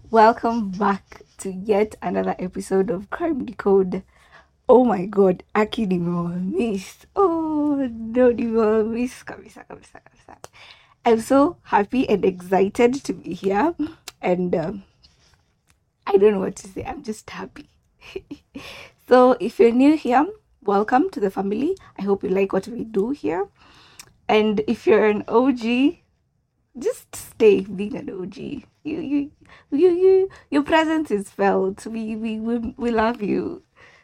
Welcome back to yet another episode of Crime Decode. Oh my god, Aki nimewamiss. Oh no, nimewamiss kabisa kabisa kabisa. I'm so happy and excited to be here, and I don't know what to say. I'm just happy. So, if you're new here, welcome to the family. I hope you like what we do here. And if you're an OG, just stay being an OG. Your presence is felt. We love you.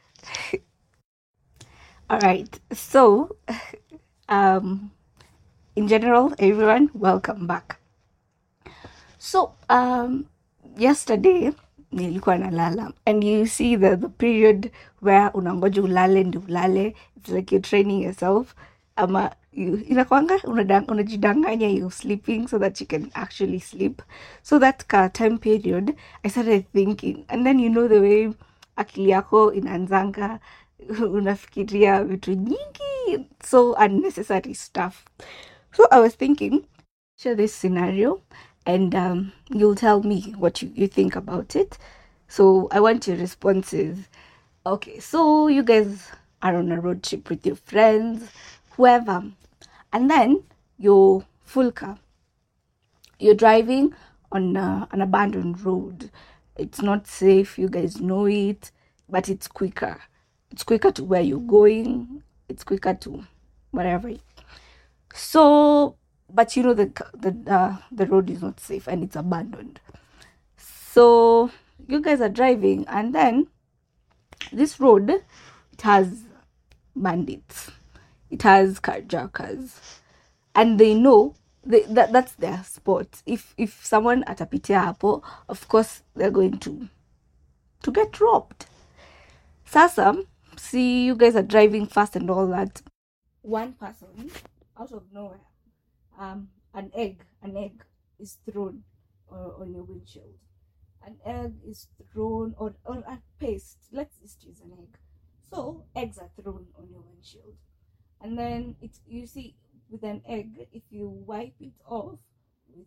All right. So, um, in general, everyone, welcome back. So, yesterday nilikuwa nalala, and you see the period where unangoja ulale ndi ulale. It's like you're training yourself. Ama inakwanga unajidanganya you sleeping so that you can actually sleep. So that time period, I started thinking, and then the way akili yako inaanzanga unafikiria vitu nyingi, so unnecessary stuff. So I was thinking, share this scenario, and you'll tell me what you think about it. So I want your responses. Okay, so you guys are on a road trip with your friends, whoever, and then you're full car. You're driving on an abandoned road. It's not safe, you guys know it, but it's quicker. It's quicker to where you're going. It's quicker to whatever. So, but the road is not safe and it's abandoned. So you guys are driving, and then this road, it has bandits, it has carjackers, and they know that's their spot. If someone atapitia hapo, of course they're going to get robbed. Sasa, see, you guys are driving fast and all that. One person, out of nowhere, an egg is thrown on your windshield. An egg is thrown, or a paste. Let's just use an egg. So eggs are thrown on your windshield, and then you see, with an egg, if you wipe it off with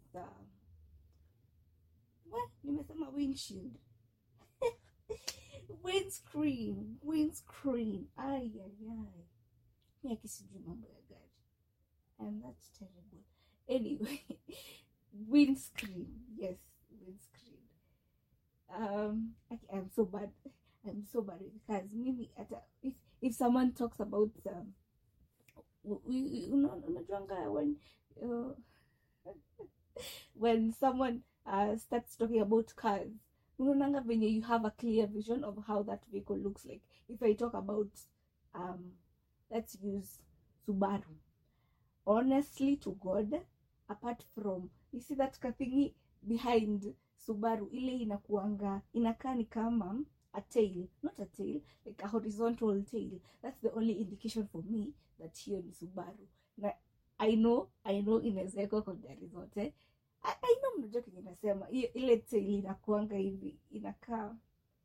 nimesema windshield. windscreen. Ay. Sijui mambo ya gari, and that's terrible. Anyway, windscreen. Yes, windscreen. I'm so bad because maybe if someone talks about when someone starts talking about cars, you have a clear vision of how that vehicle looks like. If I talk about let's use Subaru, honestly to God, apart from, you see that thingy behind Subaru, ile inakaa ni kama a tail, not a tail, like a horizontal tail. That's the only indication for me that hiyo ni Subaru. Na I know inaweza kwa gari zote. I know mnajua kenye nasema. Ile tail inakuanga hivi, inakaa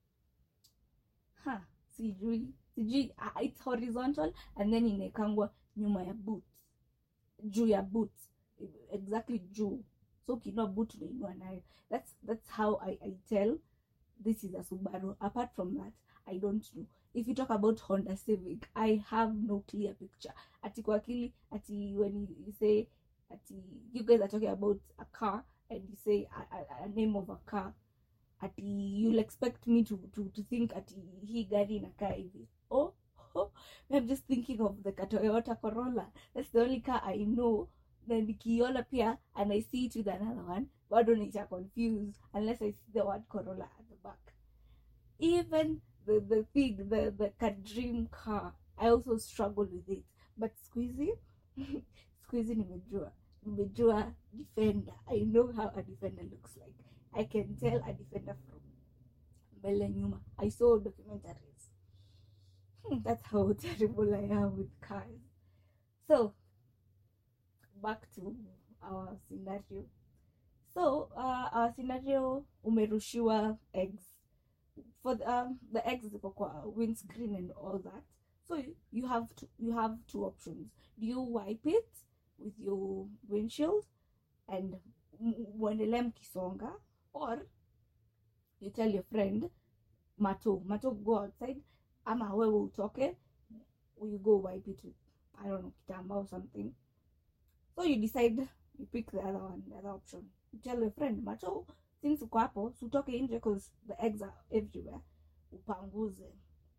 sijui it's horizontal, and then inekangwa nyuma ya boot, juu ya boot, exactly juu. So ukinua boot unainua nayo. That's how I tell this is a Subaru. Apart from that, I don't know. If you talk about Honda Civic, I have no clear picture. Ati kwa akili, ati when you say, ati you guys are talking about a car and you say a name of a car, ati you'll expect me to think ati hii gari inakaa hivi. I'm just thinking of the Toyota Corolla. That's the only car I know. Then nikiona pia, and I see it with another one, bado nita confused unless I see the word Corolla at the back. Even the dream car, I also struggle with it. But squeezy nimejua Defender. I know how a Defender looks like. I can tell a Defender from mbele nyuma. I saw documentaries. That's how terrible I am with cars. So back to our scenario. So our scenario, umerushiwa eggs. For the eggs kwa windscreen and all that. So you have two options. Do you wipe it with your windshield and muendelea mkisonga, or You tell your friend, Mato, go outside. Ama wewe utoke, you go wipe it with, I don't know, kitamba or something. So you decide, you pick the other one, the other option. You tell your friend, Mato, since uko hapo, utoke nje because the eggs are everywhere. Upanguze.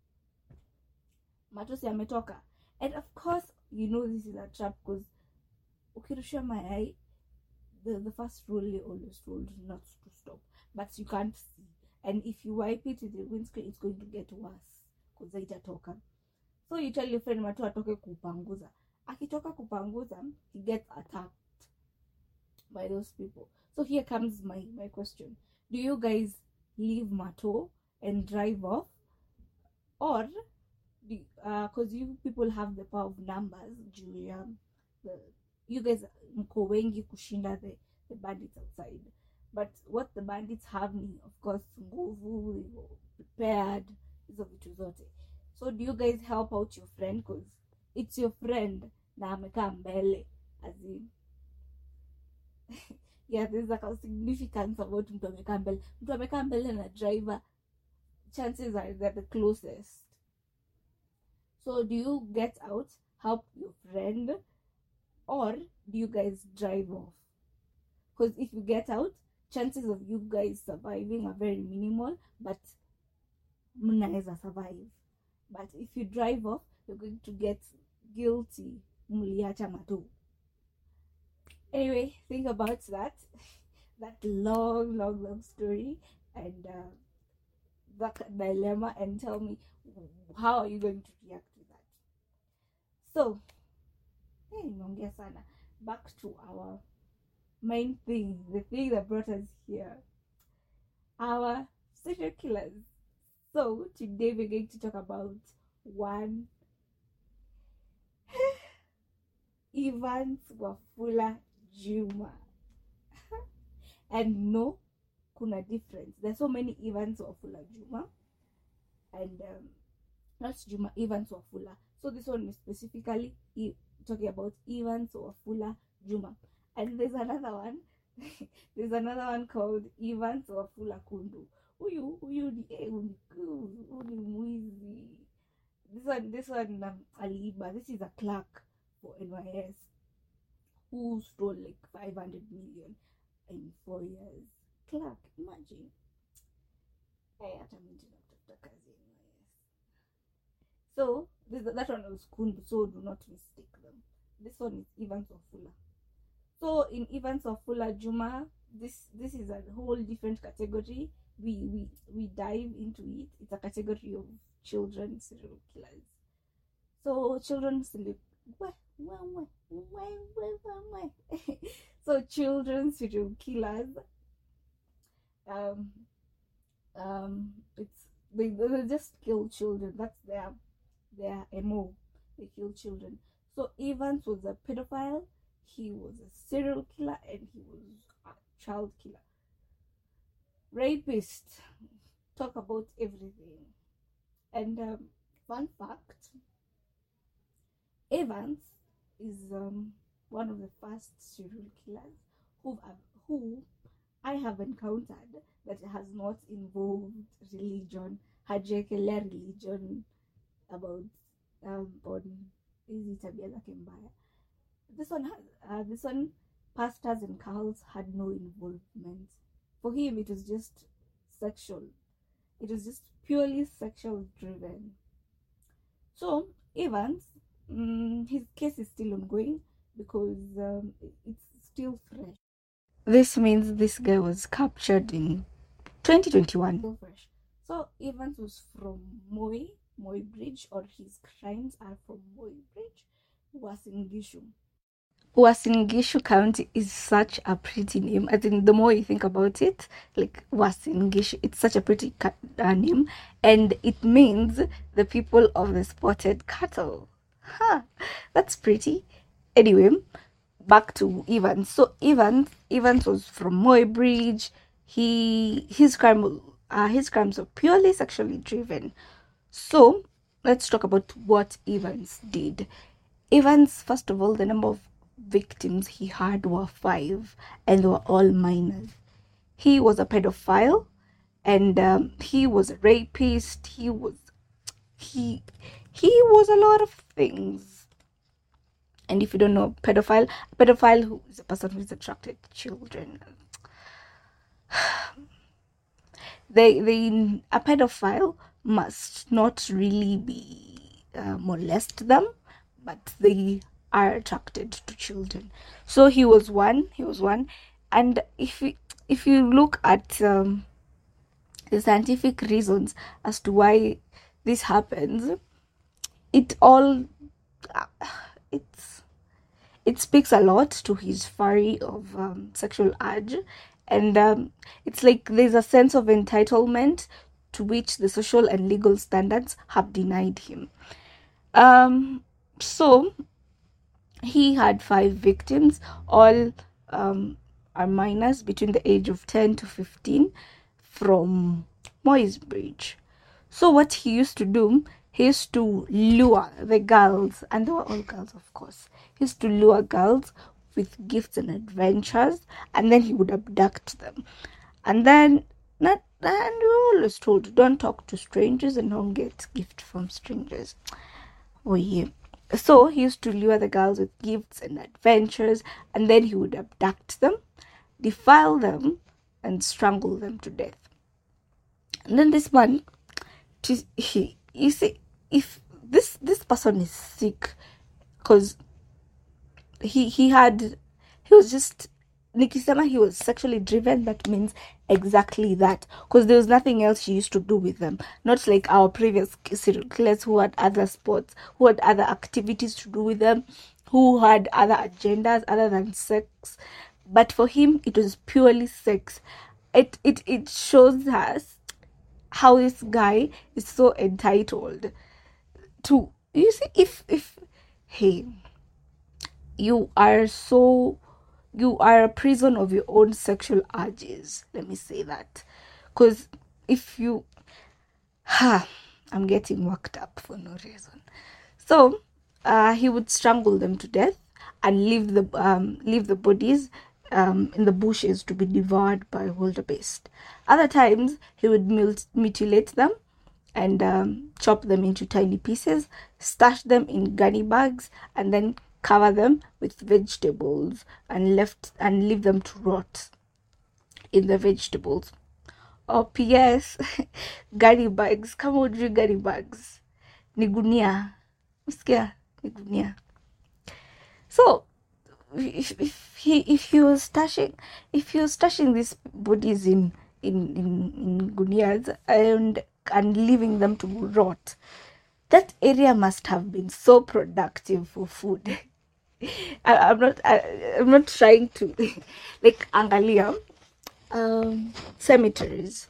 Mato si ametoka. And of course, you know this is a trap because ukirusha mayai, the first rule they always told not to stop, but you can't see, and if you wipe it with the windscreen, it's going to get worse because itatoka. So you tell your friend Mato atoke kupanguza. Akitoka kupanguza, he gets attacked by those people. So here comes my question: do you guys leave Mato and drive off, or because you people have the power of numbers, Julia, you guys mko wengi kushinda the bandits outside, but what the bandits have ni, of course, nguvu, prepared, hizo vitu zote. So do you guys help out your friend because it's your friend na amekaa mbele, as in yeah, there's like a significance about mtu amekaa mbele na driver, chances are they're the closest. So do you get out, help your friend, or do you guys drive off? Because if you get out, chances of you guys surviving are very minimal, but mnaweza survive. But if you drive off, you're going to get guilty. Muliacha Mato. Anyway, think about that long story, and that dilemma, and tell me, how are you going to react to that? So back to our main thing, the thing that brought us here, our serial killers. So today we're going to talk about one Evans Wafula Juma. And no, kuna difference. There's so many Evans Wafula Juma, and not Juma, Evans Wafula. So this one is specifically talking about Evans Wafula Juma. And there's another one. There's another one called Evans Wafula Kundu. Huyu ni mwizi. This one Aliba. This is a clerk for NYS who stole like 500 million in 4 years. Clerk, imagine. So that one was Kundu, so do not mistake them. This one is Evans Wafula. So in Evans Wafula Juma, this is a whole different category. We dive into it. It's a category of children serial killers. So children serial so children serial killers, it's they just kill children. That's their MO. They kill children. So Evans was a pedophile, he was a serial killer, and he was a child killer, rapist, talk about everything. And fun fact, Evans is one of the first serial killers who I have encountered that has not involved religion, hajekelea religion about on hizi tabia zake mbaya. This one, pastors and cults had no involvement. For him, it was just sexual. It was just purely sexual driven. So Evans, his case is still ongoing because it's still fresh. This means this guy was captured in 2021. Still fresh. So Evans was from Moi Bridge, or his crimes are from Moi Bridge, Uasin Gishu. Uasin Gishu County is such a pretty name. I think the more you think about it, like Uasin Gishu, it's such a pretty name, and it means the people of the spotted cattle. That's pretty. Anyway, back to Evans. So Evans was from Moi Bridge. His crimes were purely sexually driven. So let's talk about what Evans did. Evans, first of all, the number of victims he had were 5, and they were all minors. He was a pedophile, and he was a rapist. He he was a lot of things. And if you don't know, a pedophile who is a person who is attracted to children. A pedophile must not really be molest them, but they are attracted to children. So he was one. And if you look at the scientific reasons as to why this happens, it all it speaks a lot to his fury of sexual urge, and it's like there's a sense of entitlement to which the social and legal standards have denied him. So he had 5 victims, all are minors between the age of 10 to 15 from Moy's Bridge. So what he used to do, he used to lure the girls, and they were all girls, of course. He used to lure girls with gifts and adventures, and then he would abduct them. And then, and we were always told, don't talk to strangers and don't get gift from strangers. Oh yeah. So he used to lure the girls with gifts and adventures, and then he would abduct them, defile them, and strangle them to death. And then this man, you see, if this person is sick, because he was just, nikisema he was sexually driven, that means exactly that, because there was nothing else he used to do with them. Not like our previous serial killers who had other sports, who had other activities to do with them, who had other agendas other than sex. But for him, it was purely sex. It shows us how this guy is so entitled to, you see, if hey, you are a prison of your own sexual urges, let me say that. Because if you I'm getting worked up for no reason. So he would strangle them to death and leave the bodies in the bushes to be devoured by wildebeest. Other times he would mutilate them and chop them into tiny pieces, stash them in gunny bags, and then cover them with vegetables and leave them to rot in the vegetables. Oh, P.S. Gunny bags. Kama ujui gunny bags, ni gunia. Msikia? Ni gunia. So if you were stashing these bodies in gunias and leaving them to rot, that area must have been so productive for food. I'm not trying to like angalia cemeteries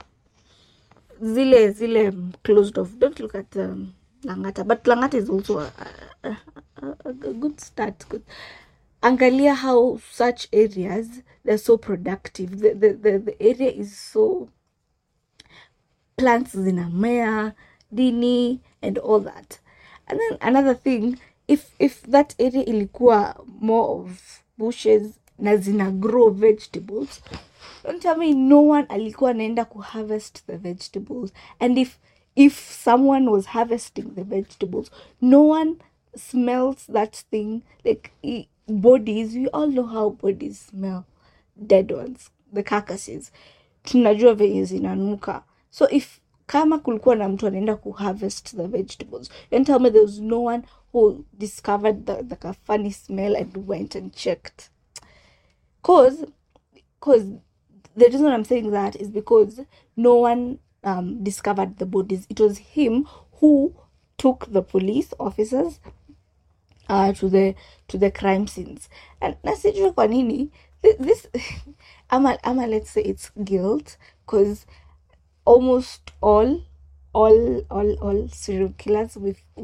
zile closed off. Don't look at Langata, but Langata is also a good start. Good. Angalia how such areas, they're so productive. The area is so, plants zinamea, dini, and all that. And then another thing, if that area ilikuwa more of bushes na zina grow vegetables, don't tell me no one alikuwa anaenda harvest the vegetables. And if someone was harvesting the vegetables, no one smells that thing, like bodies. We all know how bodies smell, dead ones, the carcasses. Tunajua venye zinanuka. So if kama kulikuwa na mtu anaenda harvest the vegetables, and tell me there was no one who discovered the funny smell and went and checked. Cause the reason I'm saying that is because no one discovered the bodies. It was him who took the police officers to the crime scenes. And nasijua kwa nini this ama let's say it's guilt, because almost all serial killers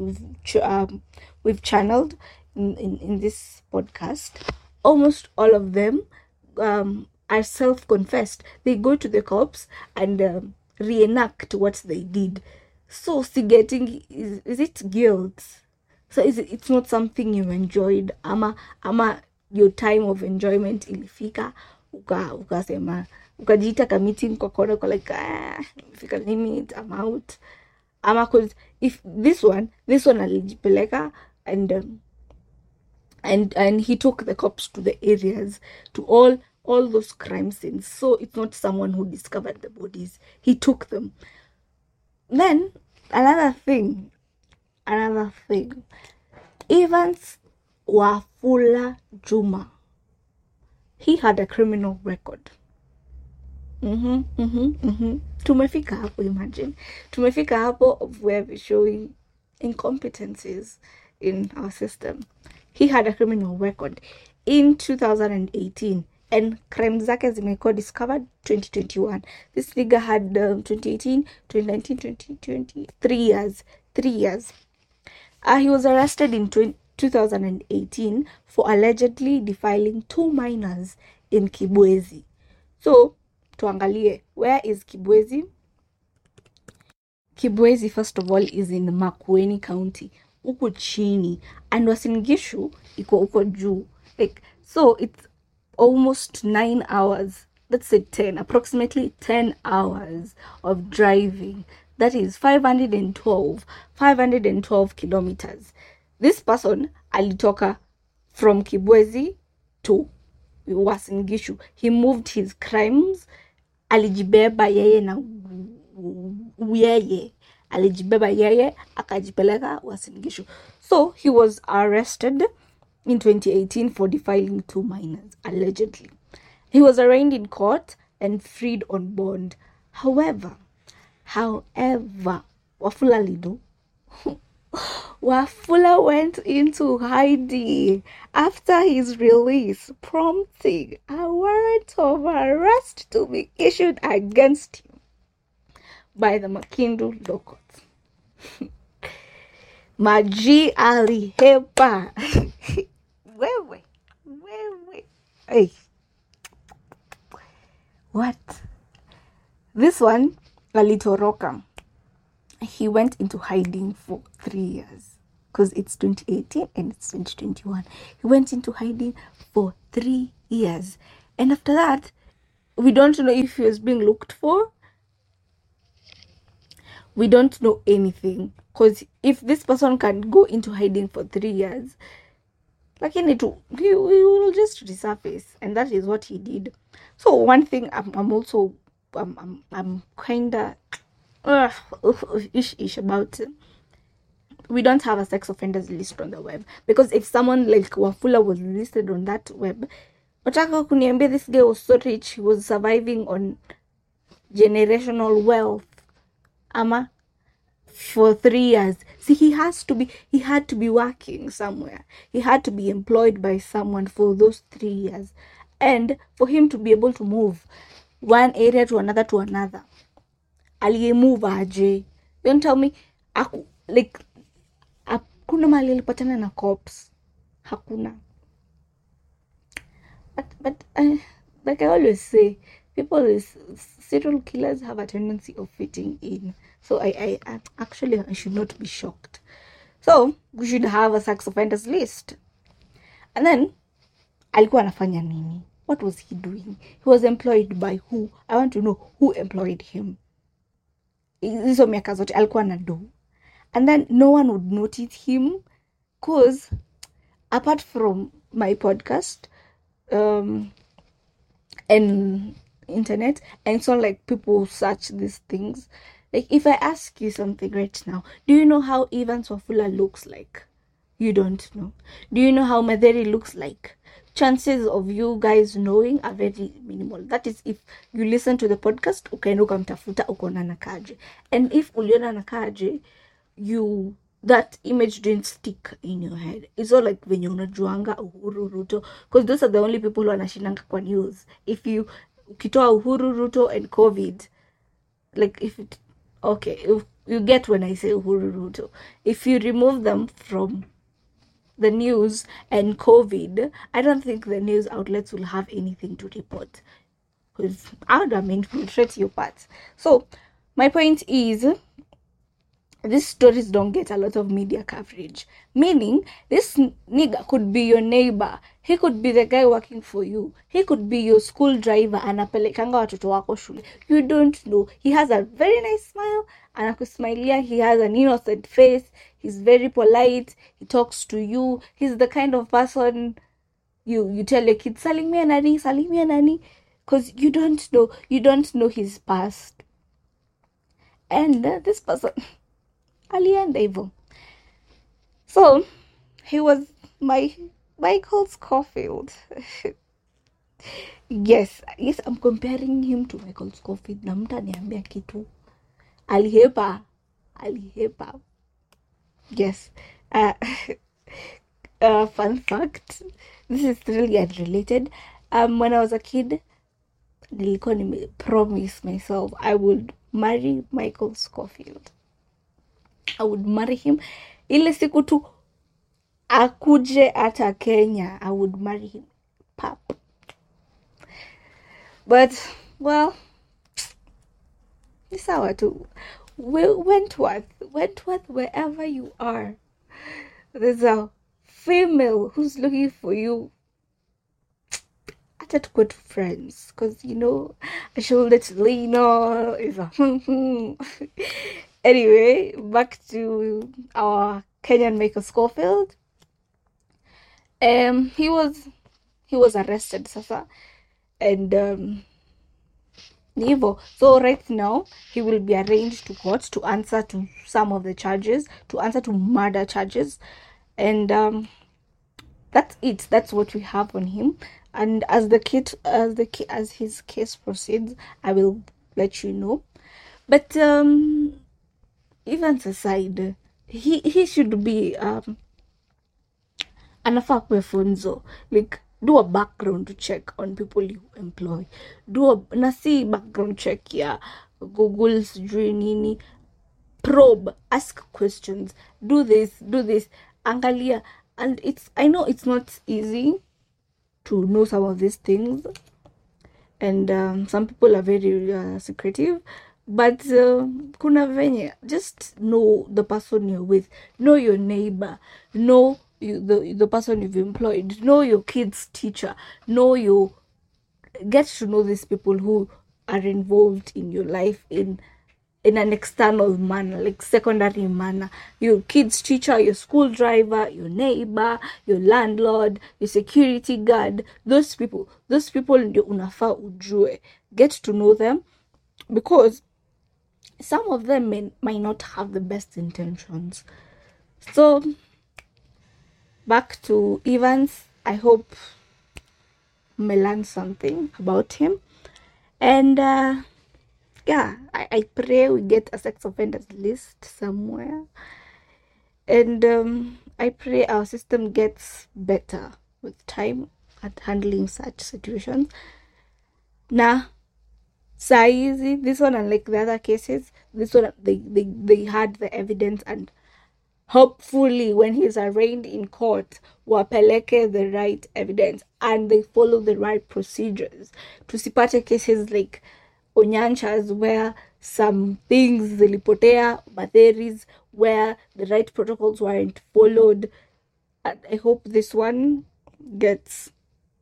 we've channeled in this podcast, almost all of them are self-confessed. They go to the cops and reenact what they did. So is it guilt? So it's not something you enjoyed, ama your time of enjoyment ilifika, ukasema ukajiita ka meeting kwa kona kwa like nimefika limit, I'm out. Ama cause if this one alijipeleka and he took the cops to the areas, to all those crime scenes. So it's not someone who discovered the bodies, he took them. Then another thing, Evans Wafula Juma, he had a criminal record. Tumefika hapo, imagine. Tumefika hapo of where we're showing incompetencies in our system. He had a criminal record in 2018 and crime zake zimekuwa discovered 2021. This nigga had 2018, 2019, 2020, 3 years. He was arrested in 2018 for allegedly defiling 2 minors in Kibwezi. So tuangalie, where is Kibwezi? Kibwezi, first of all, is in Makueni County, uko chini, and Uasin Gishu iko uko juu. Like, so it's almost 9 hours, let's say 10, approximately 10 hours of driving. That is 512 kilometers. This person alitoka from Kibwezi to Uasin Gishu. He moved his crimes. Alijibeba yeye na alijibeba yeye akajipeleka Uasin Gishu. So he was arrested in 2018 for defiling 2 minors, allegedly. He was arraigned in court and freed on bond. However, Wafula Lido, Wafula went into hiding after his release, prompting a warrant of arrest to be issued against him by the Makindu Law Court. Maji alihepa. Wewe. Hey. What? This one, alitoroka. He went into hiding for 3 years because it's 2018 and it's 2021. He went into hiding for 3 years. And after that, we don't know if he was being looked for. We don't know anything. Because if this person can go into hiding for 3 years, like he will just resurface. And that is what he did. So one thing I'm also kind of ish about, we don't have a sex offenders list on the web, because if someone like Wafula was listed on that web, wataka kuniambia this guy was so rich, he was surviving on generational wealth ama for 3 years. See, he had to be working somewhere, he had to be employed by someone for those 3 years, and for him to be able to move one area to another, aliyemove aje? Don't tell me hakuna mali alipatana na cops, hakuna. But like I always say, serial killers have a tendency of fitting in. So I should not be shocked. So we should have a sex offenders list. And then alikuwa anafanya nini? What was he doing? He was employed by who? I want to know who employed him. Hizo miaka zote alikuwa na do. And then no one would notice him, because apart from my podcast and internet, and so like people search these things. Like if I ask you something right now, do you know how Evans Wafula looks like? You don't know. Do you know how Madheri looks like? Chances of you guys knowing are very minimal. That is if you listen to the podcast, ukaenda ukamtafuta ukona nakaje. And if uliona nakaje, that image didn't stick in your head. It's all like when unajuanga Uhuru Ruto, because those are the only people who anashinanga kwa news. If you ukitoa Uhuru Ruto and COVID, like if you get when I say Uhuru Ruto, if you remove them from the news and COVID, I don't think the news outlets will have anything to report, because I would have infiltrate your parts. So my point is, these stories don't get a lot of media coverage. Meaning, this nigga could be your neighbor. He could be the guy working for you. He could be your school driver. Anapelekanga watoto wako shule. You don't know. He has a very nice smile. Anakusmilia. He has an innocent face. He's very polite. He talks to you. He's the kind of person you tell your kids, salimia nani, because you don't know his past. And this person alienda hivyo. So he was my Michael Scofield. yes, I'm comparing him to Michael Scofield. Na mtu aniambia kitu alihepa. Yes. Fun fact, this is really unrelated. When I was a kid, nilikuwa promise myself I would marry Michael Scofield. I would marry him. Ile siku tu akuje ata Kenya, I would marry him. Pap. But, well, ni sawa tu. Wentworth, wherever you are, there's a female who's looking for you. Ata tuko to friends, because, a shoulder to lean on is a Anyway, back to our Kenyan Michael Scofield. He was arrested, sasa, and Nivo. So right now he will be arraigned to court to answer to some of the charges, to answer to murder charges, and that's it. That's what we have on him. And as his case proceeds, I will let you know. But events aside, he should be anafaa kuwe funzo. Like, do a background check on people you employ. See background check ya Google sijui nini. Probe, ask questions, do this, angalia. And I know it's not easy to know some of these things, and some people are very secretive, but kuna venye, just know the person you're with, know your neighbor, know the person you've employed, know your kid's teacher, get to know these people who are involved in your life in an external manner, like secondary manner. Your kid's teacher, your school driver, your neighbor, your landlord, your security guard, those people ndio unafaa ujue. Get to know them, because some of them might not have the best intentions. So back to Evans. I hope may learn something about him, and I pray we get a sex offenders list somewhere, and I pray our system gets better with time at handling such situations. Saa easy, this one, unlike the other cases, this one they had the evidence, and hopefully when he's arraigned in court, wapeleke the right evidence and they follow the right procedures. Tusipate cases like Onyancha's, where some things zilipotea, but there is where the right protocols weren't followed. And I hope this one gets,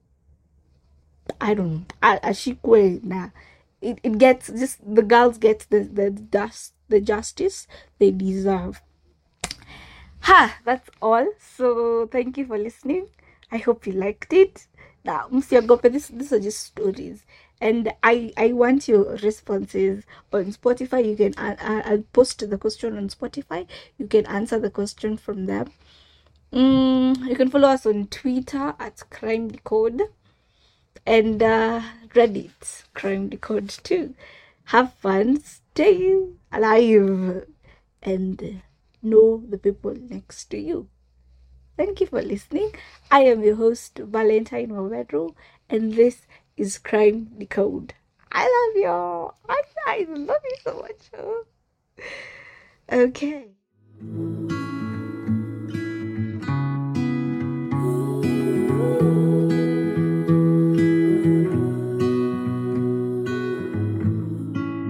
I don't know, ashikwe na. It gets, just the girls get the justice they deserve. That's all. So thank you for listening. I hope you liked it. Now, msiogope, these are just stories, and I want your responses on Spotify. You can I'll post the question on Spotify. You can answer the question from there. You can follow us on Twitter at Crime Decode, and Reddit Crime Decode too. Have fun, stay alive, and know the people next to you. Thank you for listening. I am your host, Valentine Waweru, and this is Crime Decode. I love y'all. I love you so much. Okay.